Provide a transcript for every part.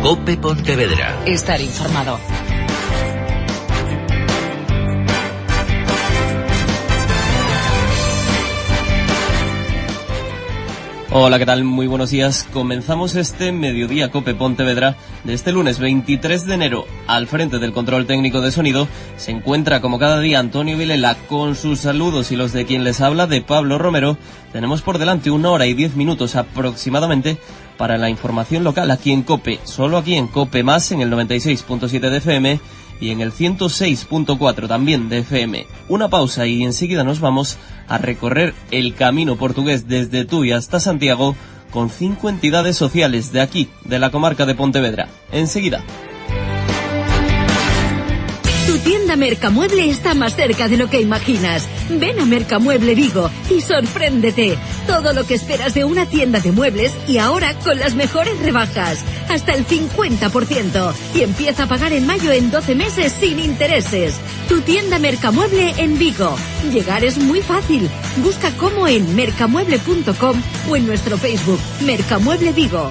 COPE Pontevedra. Estar informado. Hola, ¿qué tal? Muy buenos días. Comenzamos este Mediodía COPE Pontevedra de este lunes 23 de enero. Al frente del control técnico de sonido se encuentra como cada día Antonio Vilela con sus saludos y los de quien les habla, de Pablo Romero. Tenemos por delante 1 hora y 10 minutos aproximadamente para la información local aquí en COPE. Solo aquí en COPE Más, en el 96.7 de FM y en el 106.4 también de FM. Una pausa y enseguida nos vamos a recorrer el camino portugués desde Tui hasta Santiago con 5 entidades sociales de aquí, de la comarca de Pontevedra. Enseguida. Tu tienda Mercamueble está más cerca de lo que imaginas. Ven a Mercamueble Vigo y sorpréndete. Todo lo que esperas de una tienda de muebles y ahora con las mejores rebajas. Hasta el 50%. Y empieza a pagar en mayo en 12 meses sin intereses. Tu tienda Mercamueble en Vigo. Llegar es muy fácil. Busca cómo en mercamueble.com o en nuestro Facebook Mercamueble Vigo.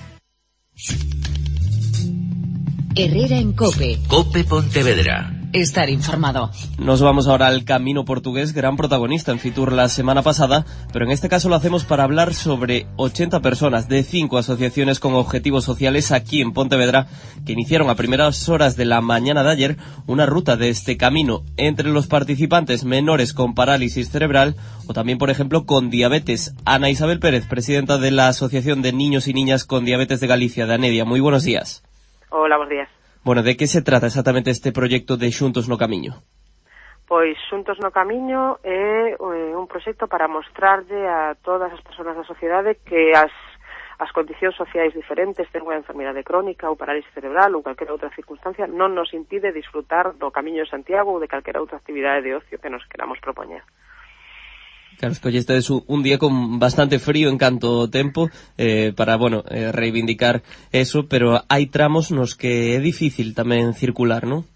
Herrera en COPE. COPE Pontevedra. Estar informado. Nos vamos ahora al camino portugués, gran protagonista en Fitur la semana pasada, pero en este caso lo hacemos para hablar sobre 80 personas de 5 asociaciones con objetivos sociales aquí en Pontevedra que iniciaron a primeras horas de la mañana de ayer una ruta de este camino. Entre los participantes, menores con parálisis cerebral o también, por ejemplo, con diabetes. Ana Isabel Pérez, presidenta de la Asociación de Niños y Niñas con Diabetes de Galicia, de Anedia. Muy buenos días. Hola, buenos días. Bueno, de que se trata exactamente este proxecto de Xuntos no Camiño? Pois Xuntos no Camiño é un proxecto para mostrarlle a todas as persoas da sociedade que as condicións sociais diferentes, ter unha enfermidade crónica ou parálisis cerebral ou calquera outra circunstancia, non nos impide disfrutar do Camiño de Santiago ou de calquera outra actividade de ocio que nos queramos propoñer. Claro, escolleste un día con bastante frío en canto tempo para, reivindicar eso, pero hai tramos nos que é difícil tamén circular, non?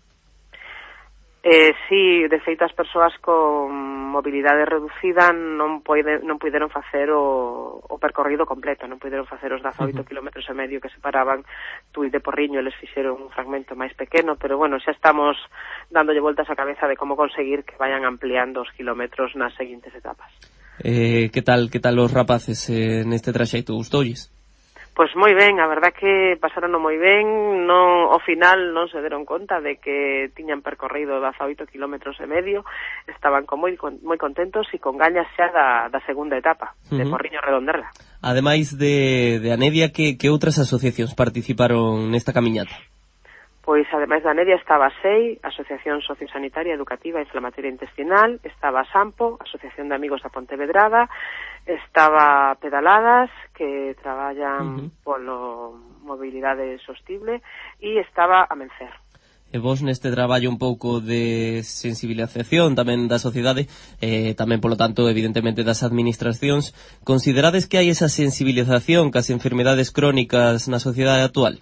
Sí, de feito as persoas con mobilidade reducida non puideron facer o percorrido completo, non puideron facer os 18 kilómetros e medio que separaban Tui de Porriño. Eles fixeron un fragmento máis pequeno, pero bueno, xa estamos dándolle voltas á cabeza de como conseguir que vayan ampliando os kilómetros nas seguintes etapas. Que tal os rapaces neste traxeito? Gustoulles? Pois moi ben, a verdad que pasarono moi ben, ao final non se deron conta de que tiñan percorrido 18 kilómetros e medio, estaban moi contentos e con gañas xa da segunda etapa, de Porriño Redonderla. Ademais de Anedia, que outras asociacións participaron nesta camiñata? Pois, ademais da Anedia, estaba a SEI, Asociación Sociosanitaria, Educativa e Inflamatoria Intestinal, estaba a SAMPO, Asociación de Amigos da Pontevedrada, estaba Pedaladas, que traballan polo mobilidade sostible, e estaba Amencer. E vos neste traballo un pouco de sensibilización tamén da sociedade, tamén, polo tanto, evidentemente das administracións, considerades que hai esa sensibilización cas enfermidades crónicas na sociedade actual?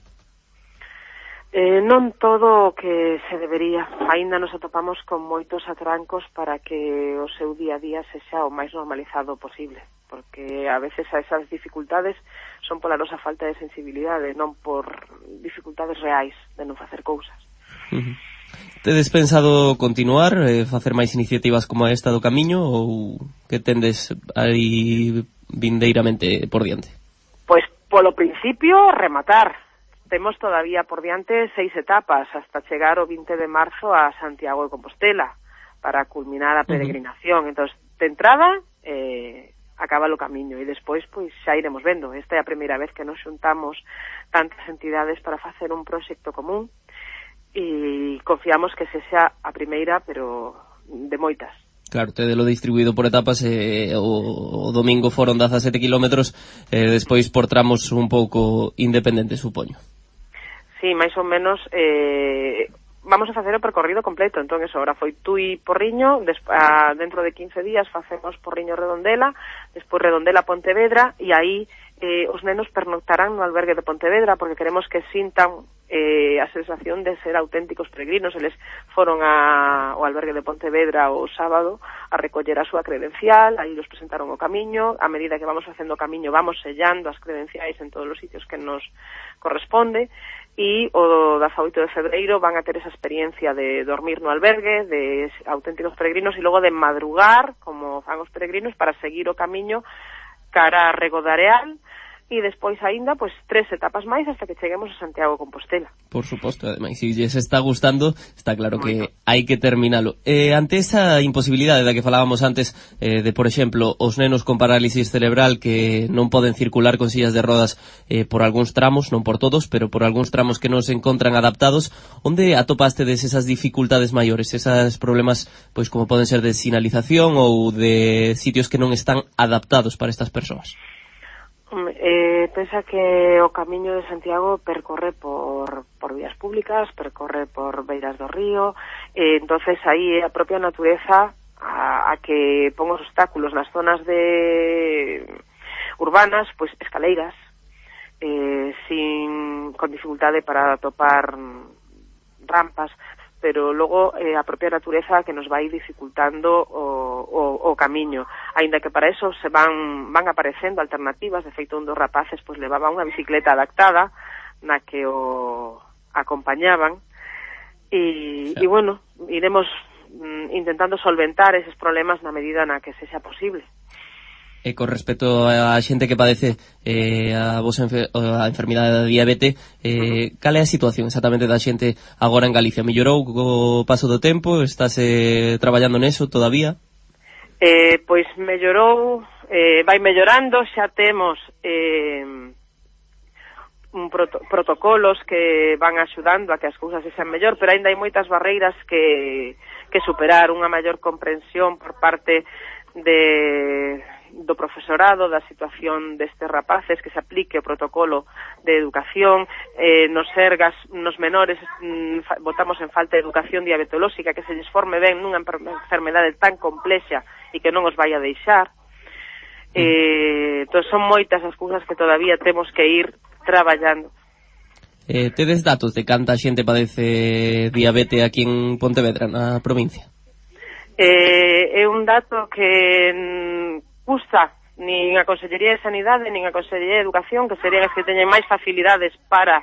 Non todo o que se debería. Aínda nos atopamos con moitos atrancos para que o seu día a día sexa o máis normalizado posible, porque a veces esas dificultades son pola nosa falta de sensibilidade, non por dificultades reais de non facer cousas. Tedes pensado continuar, facer máis iniciativas como esta do Camiño, ou que tendes aí vindeiramente por diante? Pois polo principio, rematar. Temos todavía por diante 6 etapas hasta chegar o 20 de marzo a Santiago de Compostela para culminar a peregrinación. Entón, de entrada, acaba o camiño e despois pois xa iremos vendo. Esta é a primeira vez que nos xuntamos tantas entidades para facer un proxecto común e confiamos que sexa a primeira, pero de moitas. Claro, tedelo distribuído por etapas, o domingo foron 17 kilómetros, despois por tramos un pouco independentes, supoño. Sí, máis ou menos, vamos a facer o percorrido completo, entón eso, ahora foi Tui Porriño, dentro de 15 días facemos Porriño Redondela, despois Redondela Pontevedra, e aí os nenos pernoctarán no albergue de Pontevedra, porque queremos que sintan a sensación de ser auténticos peregrinos. Eles foron ao albergue de Pontevedra o sábado a recoller a súa credencial, aí los presentaron o camiño. A medida que vamos facendo o camiño vamos sellando as credenciais en todos os sitios que nos corresponde, e o 18 de febreiro van a ter esa experiencia de dormir no albergue, de auténticos peregrinos, e logo de madrugar, como fan os peregrinos, para seguir o camiño cara a Rego de Areal, e despois aínda, pois, 3 etapas máis hasta que cheguemos a Santiago de Compostela. Por suposto, ademais, se lles está gustando, está claro que hai que terminalo. Ante esa imposibilidade da que falábamos antes, de, por exemplo, os nenos con parálisis cerebral que non poden circular con sillas de rodas por algúns tramos, non por todos, pero por algúns tramos que non se encontran adaptados, onde atopastedes esas dificultades maiores, esos problemas, pois como poden ser de sinalización ou de sitios que non están adaptados para estas persoas? Pensa que o camiño de Santiago percorre por vías públicas, percorre por beiras do río, entonces aí a propia natureza a que pon os obstáculos nas zonas de urbanas, pois escaleiras, con dificultade para topar rampas, pero logo a propia natureza que nos vai dificultando o camiño, aínda que para eso se van aparecendo alternativas. De feito, un dos rapaces pois levaba unha bicicleta adaptada na que o acompañaban, e bueno, iremos intentando solventar eses problemas na medida na que sexa posible. E con respecto a xente que padece a enfermidade da diabetes, cal é a situación exactamente da xente agora en Galicia? Mellorou co paso do tempo? Estás traballando neso todavía? Pois mellorou, vai mellorando, xa temos protocolos que van axudando a que as cousas sexan mellor, pero aínda hai moitas barreiras que superar, unha maior comprensión por parte do profesorado da situación destes rapaces, que se aplique o protocolo de educación. Nos sergas, nos menores, botamos en falta educación diabetolóxica, que se lles forme ben nunha enfermedade tan complexa e que non os vai a deixar. Entón son moitas as cousas que todavía temos que ir traballando. Tedes datos de canta xente padece diabetes aquí en Pontevedra, na provincia? É un dato que custa nin a Consellería de Sanidade nin a Consellería de Educación, que serían as que teñen máis facilidades para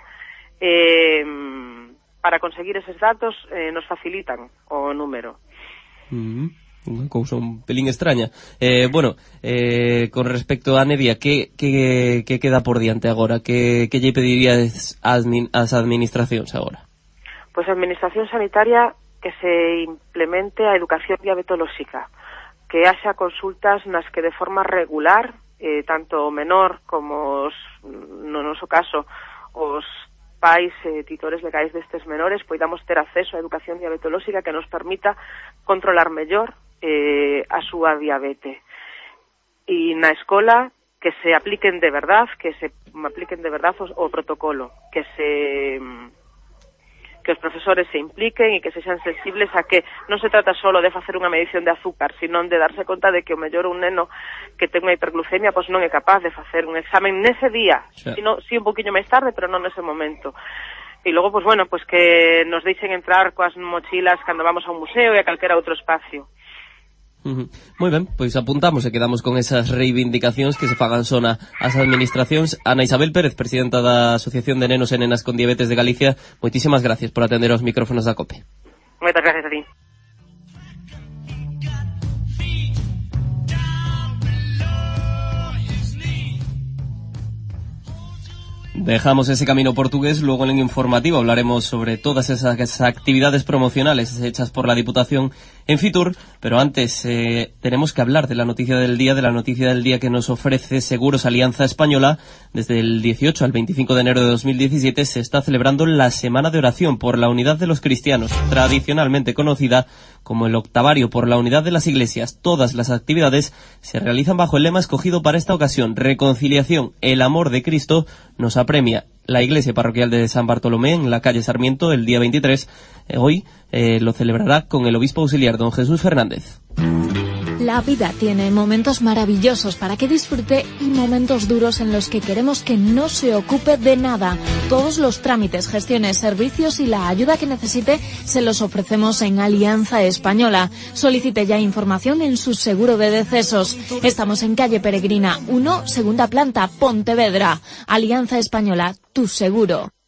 conseguir eses datos, nos facilitan o número. Unha cousa un pelín extraña. Con respecto a Nedia, que queda por diante agora? Que lle pedirías ás administracións agora? Pois a administración sanitaria que se implemente a educación diabetolóxica, que haxa consultas nas que de forma regular, tanto o menor como no noso caso, os pais titores legais destes menores, poidamos ter acceso á educación diabetolóxica que nos permita controlar mellor a súa diabetes. E na escola que se apliquen de verdad, o protocolo, que os profesores se impliquen e que sexan sensibles a que non se trata solo de facer unha medición de azúcar, sino de darse conta de que o mellor un neno que ten unha hiperglucemia pois non é capaz de facer un examen nese día, sino un poquinho máis tarde, pero non nese momento. E logo, pois bueno, pois que nos deixen entrar coas mochilas cando vamos a un museo e a calquera outro espacio. Moi ben, pois apuntamos e quedamos con esas reivindicacións que se fagan sona ás administracións. Ana Isabel Pérez, presidenta da Asociación de Nenos e Nenas con Diabetes de Galicia, moitísimas gracias por atender aos micrófonos da COPE. Moitas gracias a ti. Dejamos ese camino portugués, luego en el informativo hablaremos sobre todas esas actividades promocionales hechas por la Diputación en Fitur, pero antes tenemos que hablar de la noticia del día que nos ofrece Seguros Alianza Española. Desde el 18 al 25 de enero de 2017 se está celebrando la Semana de Oración por la Unidad de los Cristianos, tradicionalmente conocida como el Octavario por la Unidad de las Iglesias. Todas las actividades se realizan bajo el lema escogido para esta ocasión: reconciliación, el amor de Cristo. Nos apremia la Iglesia Parroquial de San Bartolomé en la calle Sarmiento el día 23. Hoy lo celebrará con el obispo auxiliar don Jesús Fernández. La vida tiene momentos maravillosos para que disfrute y momentos duros en los que queremos que no se ocupe de nada. Todos los trámites, gestiones, servicios y la ayuda que necesite se los ofrecemos en Alianza Española. Solicite ya información en su seguro de decesos. Estamos en calle Peregrina 1, segunda planta, Pontevedra. Alianza Española, tu seguro.